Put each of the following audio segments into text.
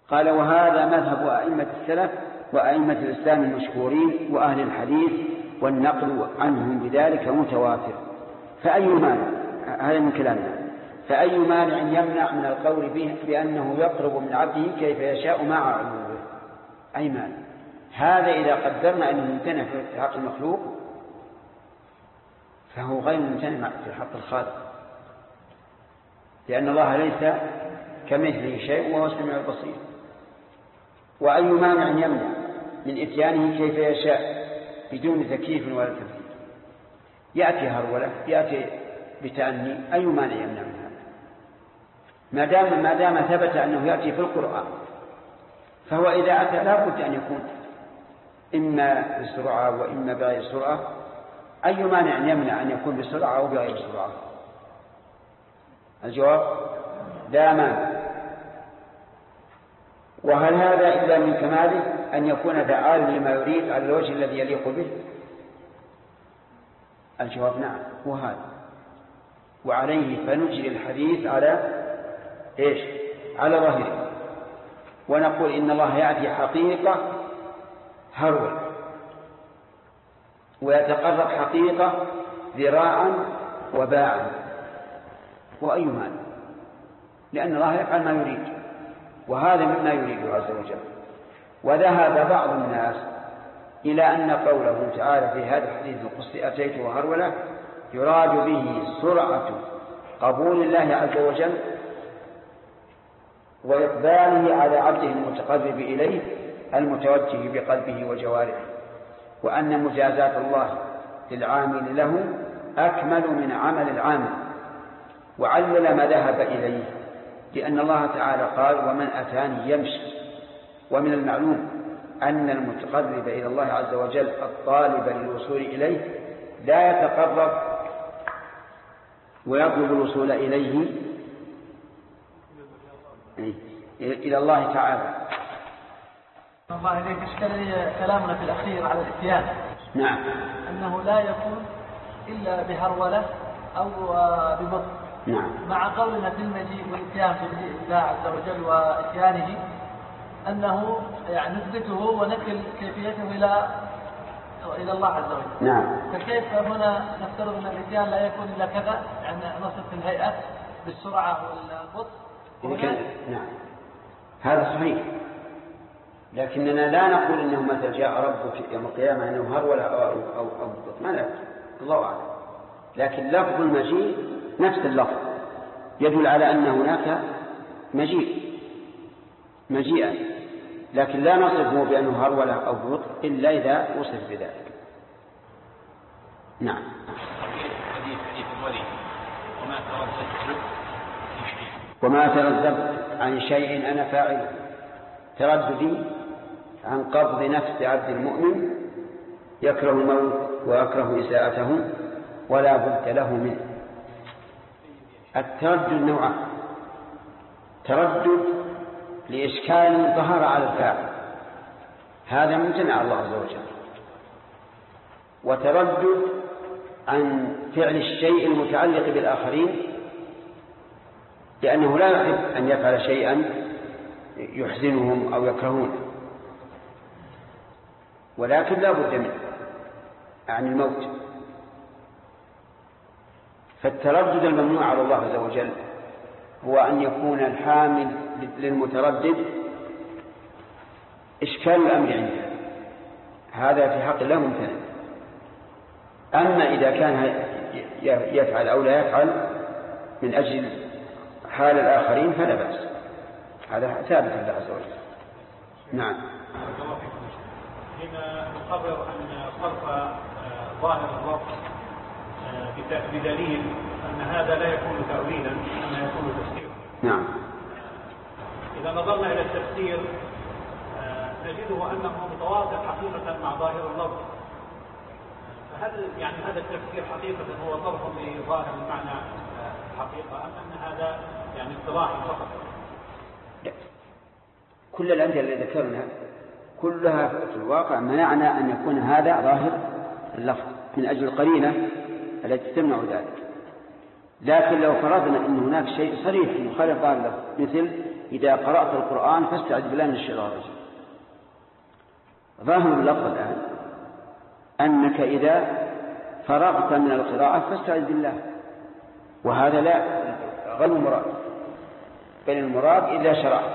قال وهذا مذهب أئمة السلف وأئمة الإسلام المشهورين وأهل الحديث والنقل عنهم بذلك متواتر. فأي مانع، هذا من كلامنا، فأي مانع يمنع من القول به بأنه يقرب من عبده كيف يشاء مع علوه؟ أي مانع؟ هذا إذا قدرنا أنه ممتنع في حق المخلوق فهو غير ممتنع في حق الخالق، لأن الله ليس كمثله شيء وهو السميع البصير. وأي مانع يمنع من إتيانه كيف يشاء بدون تكييف ولا تمثيل؟ يأتي هرولة، يأتي بتأني، أي مانع يمنع من هذا؟ ما دام ثبت أنه يأتي في القرآن، فهو إذا أتى لا بد أن يكون إما بسرعة وإما بغير سرعة. أي مانع يمنع أن يكون بسرعة أو بغير سرعة؟ الجواب لا مانع. وهل هذا إلا من كماله أن يكون فعال لما يريد على الوجه الذي يليق به؟ الجواب نعم، هو هذا. وعليه فنجري الحديث على إيش؟ على ظاهره، ونقول إن الله يأتي حقيقة هرول ويتقرب حقيقة ذراعا وباعا، وأي مانع؟ لأن الله يفعل ما يريد، وهذا مما يريده عز وجل. وذهب بعض الناس إلى أن قوله تعالى في هذا الحديث القدسي أتيت وهرولة يراد به سرعة قبول الله عز وجل وإقباله على عبده المتقرب إليه المتوجه بقلبه وجوارحه، وأن مجازات الله للعامل له أكمل من عمل العامل، وعلل ما ذهب إليه، لأن الله تعالى قال ومن أتاني يمشي. ومن المعلوم أن المتقرب إلى الله عز وجل الطالب للوصول إليه لا يتقرب ويطلب الوصول إليه إلى الله تعالى. الله إليك اشكال لي كلامنا في الأخير على الإتيان. نعم. أنه لا يكون إلا بهرولة أو ببطء. نعم. مع قولنا في المجيء والإتيان في الله عز وجل وإتيانه أنه يعني نثبته ونكل كيفيته إلى الله عز وجل. نعم. فكيف هنا نفترض أن الإتيان لا يكون إلا كذا، يعني نصف الهيئة بالسرعة والبطء؟ نعم هذا صحيح، لكننا لا نقول إنه مثل جاء ربك يوم القيامة أنه هرول أو بطء، ما نعرف، الله أعلم. لكن لفظ المجيء نفس اللفظ يدل على أن هناك مجيئا، لكن لا نصفه بأنه هرول أو بطء إلا إذا وصف بذلك. نعم. حديث الولي وما ترددت عن شيء أنا فاعله. ترددي عن قبض نفس عبد المؤمن يكره الموت ويكره إساءته ولا بد له منه. التردد نوعان: تردد لإشكال ظهر على الفاعل، هذا ممتنع الله عز وجل، وتردد عن فعل الشيء المتعلق بالآخرين لأنه لا يحب أن يفعل شيئا يحزنهم أو يكرهونه، ولكن لا بد منه عن الموت. فالتردد الممنوع على الله عز وجل هو أن يكون الحامل للمتردد إشكال الأمر عنده، هذا في حق الله ممتنع. أما إذا كان يفعل أو لا يفعل من أجل حال الآخرين فلا بأس، هذا ثابت لله عز وجل. نعم. هنا نقرر أن صرف ظاهر اللفظ بدليل أن هذا لا يكون تأويلا أنه يكون تفسيرا. نعم. إذا نظرنا إلى التفسير نجده أنه متواطئ حقيقة مع ظاهر اللفظ، فهل يعني هذا التفسير حقيقة هو صرف لظاهر المعنى حقيقة أم أن هذا يعني اصطلاح فقط؟ كل الأمثلة اللي ذكرنا كلها في الواقع منعنا أن يكون هذا ظاهر اللفظ من أجل القرينة التي تمنع ذلك. لكن لو فرضنا أن هناك شيء صريح مخالف ظاهر اللفظ مثل إذا قرأت القرآن فاستعذ بالله من الشيطان الرجيم. ظاهر اللفظ الآن أنك إذا فرغت من القراءة فاستعذ بالله، وهذا لا غير المراد، بل المراد إذا شرعت،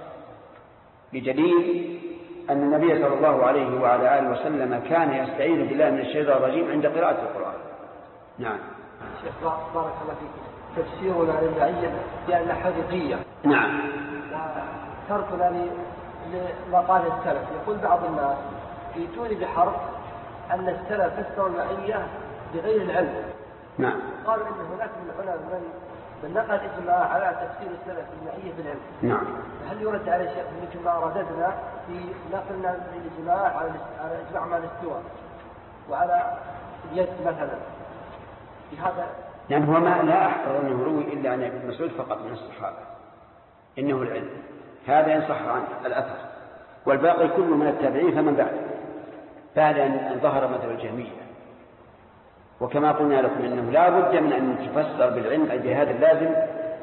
بدليل أن النبي صلى الله عليه وعلى آله وسلم كان يستعيذ بالله من الشيطان الرجيم عند قراءة القرآن. نعم. شيخ بارك الله فيك، تفسيرنا للمعية بأنها حقيقية. نعم. وتركنا لما قال السلف. يقول بعض الناس يأتوني بحرف أن السلف فسروا المعية بغير العلم. نعم. قالوا إن هناك من العلماء من نقل إجماع على تفسير السلف المعية بالعلم. نعم. هل يرد على شيء مثل ما رددنا في نقلنا الإجماع على إجماع مع الاستواء وعلى اليد مثلا بهذا؟ يعني هو ما لا أحفظ أنه روي إلا عن ابن مسعود فقط من الصحابة إنه العلم، هذا ينصح عن الأثر، والباقي كله من التابعين فمن بعد أن ظهر مذهب الجهمية. وكما قلنا لكم إنه لا بد من أن تفسر بالعلم أي بهذا اللازم،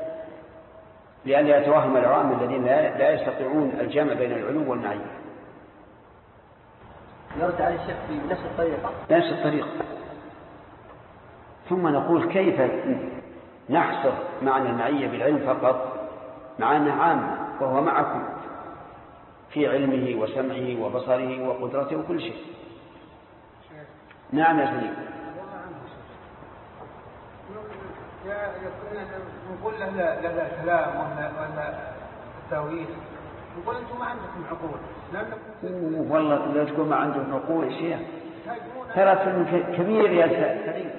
لئلا يتوهم العوام الذين لا يستطيعون الجمع بين العلو والمعية. يرد على الشيخ بنفس الطريقة. بنفس الطريقة. ثم نقول كيف نحصر معنى المعية بالعلم فقط مع أنه عام، وهو معكم في علمه وسمعه وبصره وقدرته وكل شيء. نعم يا سليم. نقول له كلام ولا التاويل، نقول انتم ما عندكم عقول. والله لا تقول ما عندكم عقول يا شيخ، ترى فيلم كبير يا سليم.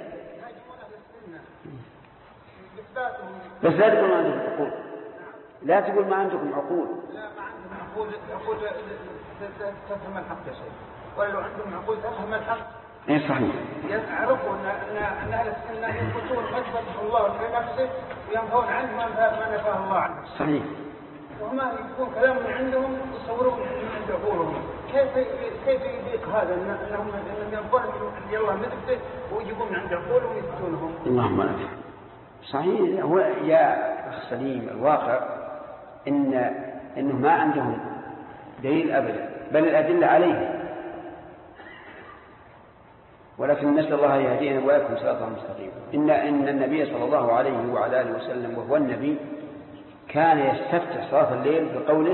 بس لا تقول ما عندكم عقول، لا تقول ما عندكم عقول. لا ما عندهم عقول تفهم الحق يا شيخ، ولا لو عندهم عقول تفهم الحق. اي صحيح. يعرفوا ان اهل السنه يثبتون ما ثبته الله لنفسه وينفون عنه ما نفاه الله عنه. صحيح. وهم يكون كلام من عندهم يصورون من عند عقولهم. كيف يضيق هذا انهم ينفون عند الله مثبته ويجيبون من عند عقولهم ويثبتونهم؟ اللهم لا. صحيح. هو يا أخ سليم الواقع إنه ما عندهم دليل أبدا، بل الأدلة عليه، ولكن نسأل الله يهدينا وإياكم صراطا مستقيما. إن النبي صلى الله عليه وعلى آله وسلم وهو النبي كان يستفتح صلاة الليل بقوله: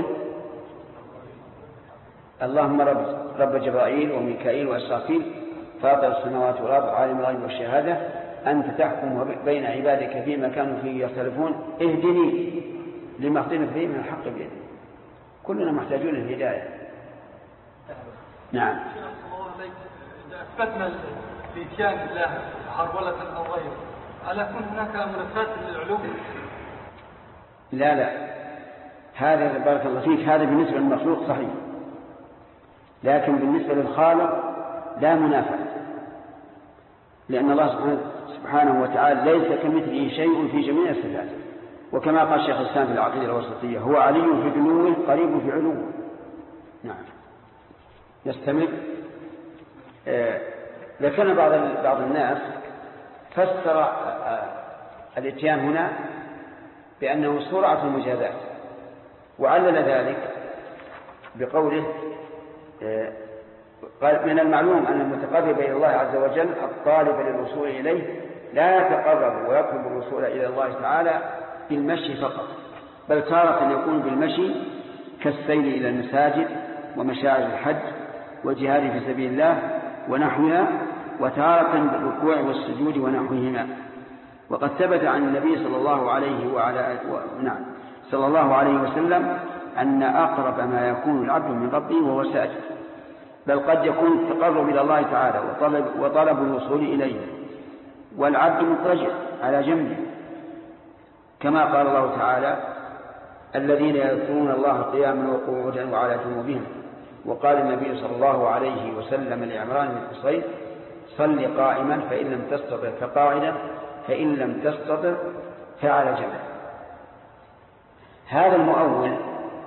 اللهم رب جبرائيل وميكائيل وإسرافيل فاطر السماوات والأرض عالم الغيب والشهادة أنت تحكم بين عبادك فيما كانوا فيه يختلفون اهدني لما اختلف فيه من الحق بيدك. كلنا محتاجون للهداية. نعم. إذا أثبتنا الإتيان بالله عرولة أو غيره، ألا يكون هناك منافات للعلوم؟ لا هذا بارك الله فيك، هذا بالنسبة للمخلوق صحيح، لكن بالنسبة للخالق لا منافاة، لأن الله سبحانه وتعالى ليس كمثله شيء في جميع الصفات، وكما قال شيخ الإسلام في العقيدة الوسطية: هو علي في دنوه قريب في علوه. نعم. نستمر. لكن بعض الناس فسر الاتيان هنا بأنه سرعة المجازات، وعلل ذلك بقوله: قال من المعلوم أن المتقرب إلى الله عز وجل الطالب للوصول إليه لا يتقرب ويطلب الوصول إلى الله تعالى بالمشي فقط، بل تارة يكون بالمشي كالسير إلى المساجد ومشاعر الحج والجهاد في سبيل الله ونحوها، وتارة بالركوع والسجود ونحوهما. وقد ثبت عن النبي صلى الله عليه وسلم أن أقرب ما يكون العبد من ربه وهو ساجد، بل قد يكون التقرب إلى الله تعالى وطلب الوصول إليه والعبد مضطجع على جنبه، كما قال الله تعالى: الذين يذكرون الله قياما وقعودا وعلى جنوبهم. وقال النبي صلى الله عليه وسلم لعمران بن حصين: صل قائما فإن لم تستطع فقاعدا فإن لم تستطع فعلى جنب. هذا المؤول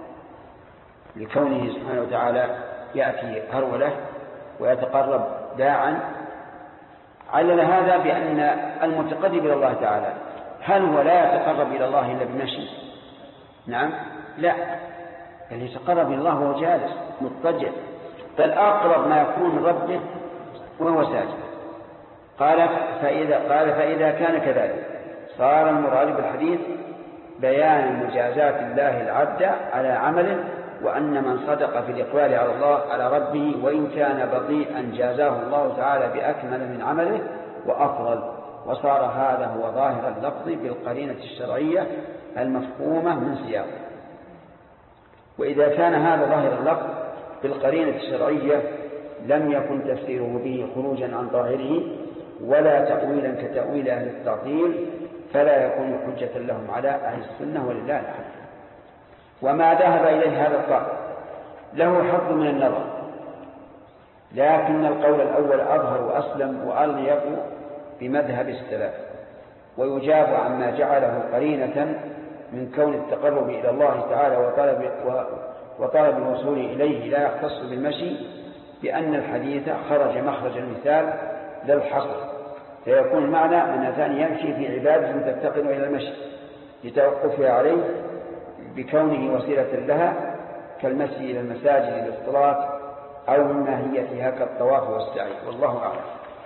لكونه سبحانه وتعالى يأتي هرولة ويتقرب داعا، علل هذا بأن المتقرب إلى الله تعالى هل هو لا يتقرب إلى الله إلا بمشي؟ نعم، لا، اللي يتقرب إلى الله وهو جالس مضطجع، بل أقرب ما يكون من ربه وهو ساجد. قال فإذا كان كذلك صار المراد بالحديث بيان مجازات الله العبد على عمله، وأن من صدق في الإقبال على الله على ربه وإن كان بطيئا جازاه الله تعالى بأكمل من عمله وأفضل. وصار هذا هو ظاهر اللفظ بالقرينة الشرعية المفهومة من سياقه. وإذا كان هذا ظاهر اللفظ بالقرينة الشرعية لم يكن تفسيره به خروجا عن ظاهره ولا تأويلا كتأويل أهل التعطيل، فلا يكون حجة لهم على أهل السنة ولله الحمد. وما ذهب إليه هذا القائل له حظ من النظر، لكن القول الأول أظهر وأسلم وأليق بمذهب السلف، ويجاب عما جعله قرينة من كون التقرب إلى الله تعالى وطلب الوصول إليه لا يختص بالمشي، بأن الحديث خرج مخرج المثال للحصر، فيكون المعنى أن الإنسان يمشي في عبادة تفتقر إلى المشي لتوقفها عليه بكونه وسيلة لها كالمشي إلى المساجد للصلاة أو من ماهيتها كالطواف والسعي، والله أعلم.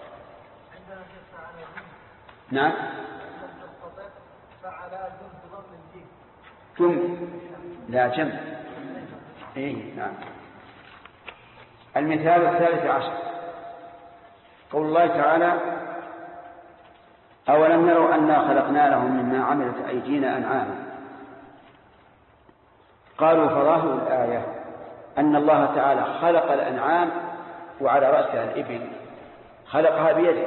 نعم. جم لا جم. إيه نعم. المثال 13 قول الله تعالى أولم يروا أنا خلقنا لهم مما عملت أيدينا أنعاما. قالوا فظاهر الآية أن الله تعالى خلق الأنعام وعلى رأسها الإبل، خلقها بيده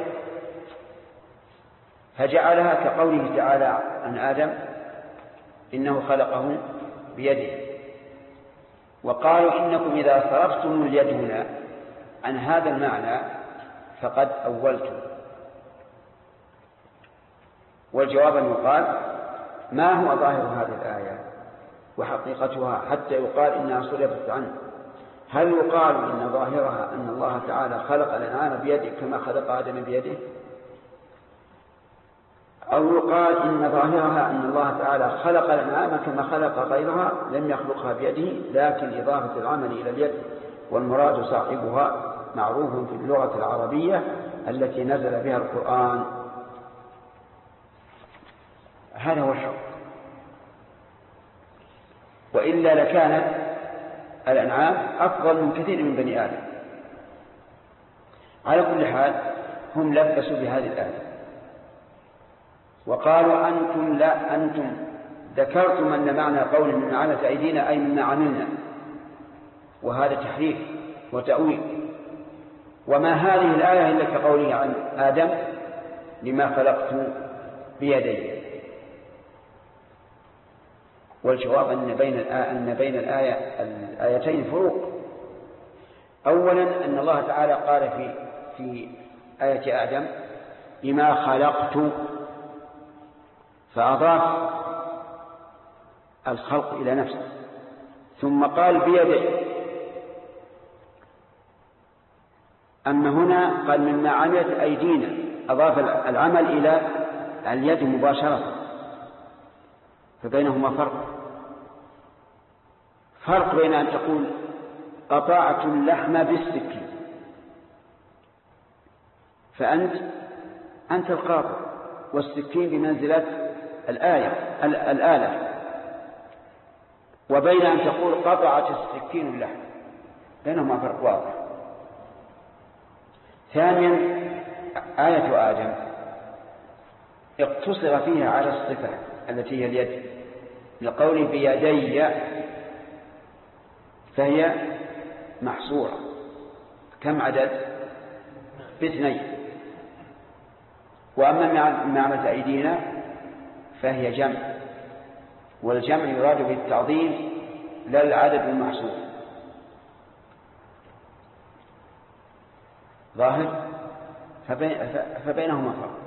فجعلها كقوله تعالى عن آدم إنه خلقه بيده. وقالوا إنكم إذا صرفتم اليد هنا عن هذا المعنى فقد أولتم. والجواب أن يقال ما هو ظاهر هذه الآية وحقيقتها حتى يقال إنها صرفت عنه؟ هل يقال إن ظاهرها أن الله تعالى خلق الأنعام بيده كما خلق آدم بيده، أو يقال إن ظاهرها أن الله تعالى خلق الأنعام كما خلق غيرها لم يخلقها بيده، لكن إضافة العمل إلى اليد والمراد صاحبها معروف في اللغة العربية التي نزل بها القرآن. هذا هو الحق، وإلا لكانت الأنعام أفضل من كثير من بني آدم. على كل حال هم لبسوا بهذه الآية وقالوا أنتم ذكرتم أن معنى قول من عملت أيدينا أي مما عملنا، وهذا تحريف وتأويل. وما هذه الآية إلا كقوله عن آدم لما خلقت بيدي. والجواب أن بين الآيتين فروق. أولا أن الله تعالى قال في آية آدم بما خلقت، فأضاف الخلق إلى نفسه، ثم قال بيده. أما هنا قال مما عملت أيدينا، أضاف العمل إلى اليد مباشرة، فبينهما فرق بين أن تقول قطعت اللحم بالسكين فأنت القاطع، والسكين بمنزلة الآلة، وبين أن تقول قطعت السكين اللحم، بينهما فرق واضح. ثانيا آية آدم اقتصر فيها على الصفة التي هي اليد، لقول بيدي، فهي محصورة. كم عدد؟ باثنين. وأما معمة أيدينا فهي جمع، والجمع يراد بالتعظيم لا العدد المحصور. ظاهر فبينهما فرق.